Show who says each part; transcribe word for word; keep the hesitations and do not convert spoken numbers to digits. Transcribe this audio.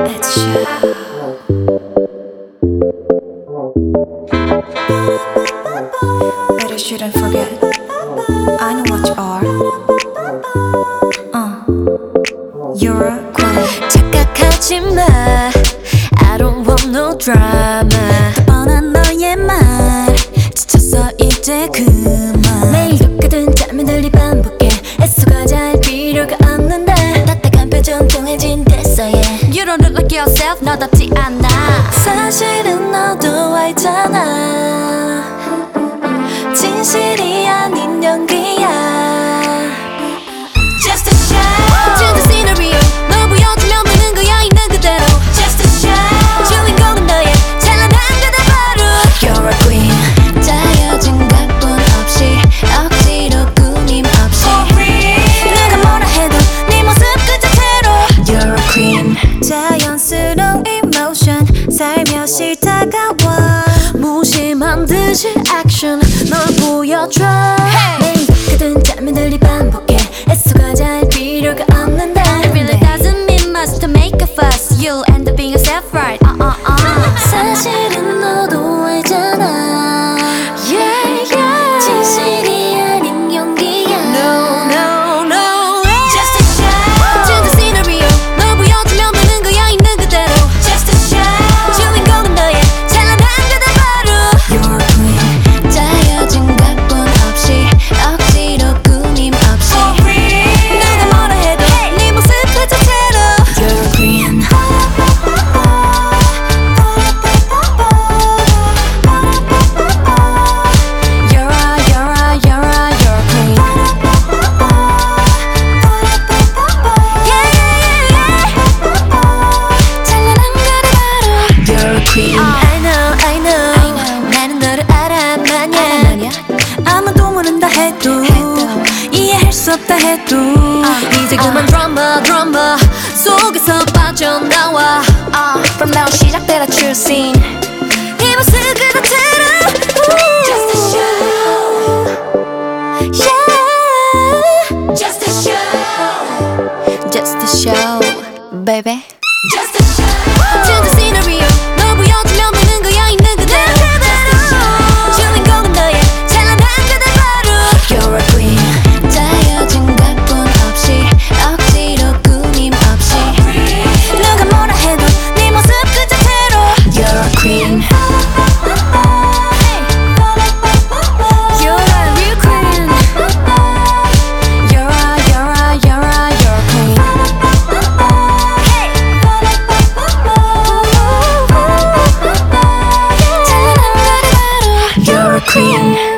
Speaker 1: It's Shao. But I shouldn't forget, I know what you are. uh, You're a queen.
Speaker 2: 착각하지 마, I don't want no drama. 뻔한 너의 말 지쳤어 이제 그만. 매일 똑같은 장면들이 반복해 애써가자 할 필요가 없는데 딱딱한 표정 통해진 됐어 yeah. You don't look like yourself, 너답지 않아. 사실은 너도 알잖아, 진실이 아닌 연기야. Just a show. To the scenario, 널 보여주면 되는 거야 있는 그대로. Just a show. 주인공은 너의 찬란한 그대 바로. You're a queen. 짜여진 각본 없이 억지로 꾸밈 없이 내가 뭐라 해도 네 모습 그 자체로. You're a queen. 자연스러운 emotion 살며시 다가와 무심한 듯이 action 널 보여줘. 매일 똑같은 장면들이 반복해 애써가자 할 필요가 없는데 It really doesn't mean much to make a fuss. You'll end up being yourself right. uh, uh, uh. 사실은 너도 알잖아, yeah, yeah. 진실이 아닌 연기야. No, no, no yeah. Just a show. To the scenario, 널 보여주면 되는 거야 있는 그대로. Just a show. 주인공은 너의 찬란한 그대 바로. You're a queen. 짜여진 각본 없이 억지로 꾸밈 없이 내가 뭐라 해도 네 모습 그 자체로. You're a queen. You're a, you're a, you're a, you're a queen. Yeah, yeah, yeah, yeah. 찬란한 그대 바로. You're a queen. I know, I know. 나는 너를 알아 마냐. 아무도 모른다 해도 이해할 수 없다 해도 이제 그만 드라마 드라마 속에서 빠져나와. From now 시작되라 true scene 이 모습 그 자체로. Just a show. Yeah. Just a show. Just a show, baby. Just a show. To the scenario, 널 보여주면 되는 거야 있는 그대로. 주인공은 너의 찬란한 그대 바로. You're a queen. 짜여진 각본 없이 억지로 꾸밈 없이 누가 뭐라 해도 네 모습 그 자체로. You're a queen. You're a real queen. You're a, you're a, you're a, you're a queen. 찬란한 그대 바로. You're a queen.